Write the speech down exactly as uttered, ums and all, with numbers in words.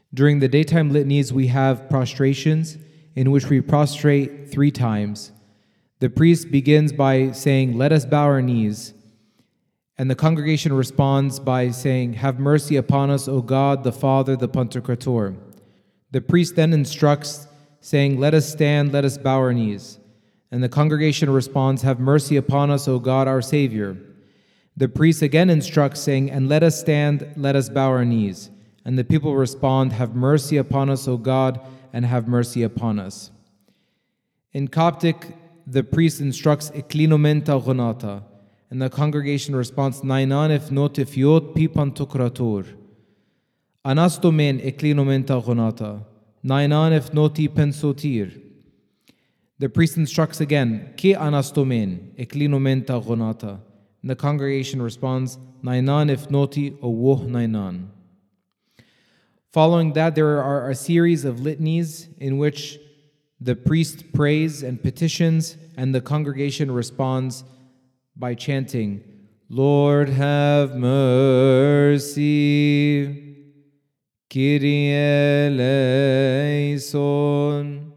During the daytime litanies, we have prostrations in which we prostrate three times. The priest begins by saying, "Let us bow our knees." And the congregation responds by saying, "Have mercy upon us, O God, the Father, the Pantocrator." The priest then instructs, saying, "Let us stand, let us bow our knees." And the congregation responds, "Have mercy upon us, O God, our Savior." The priest again instructs, saying, "And let us stand, let us bow our knees." And the people respond, "Have mercy upon us, O God, and have mercy upon us." In Coptic, the priest instructs, "Eklinomenta gonata," and the congregation responds, "Nainanef notifiot pi Pantocrator." Anastomen eklinomenta gonata, nainanef noti pensotir. The priest instructs again, "Ke anastomen eklinomenta gonata," and the congregation responds, "Nainanef noti owoh nainan." Following that, there are a series of litanies in which the priest prays and petitions, and the congregation responds by chanting, "Lord, have mercy, Kyrie eleison."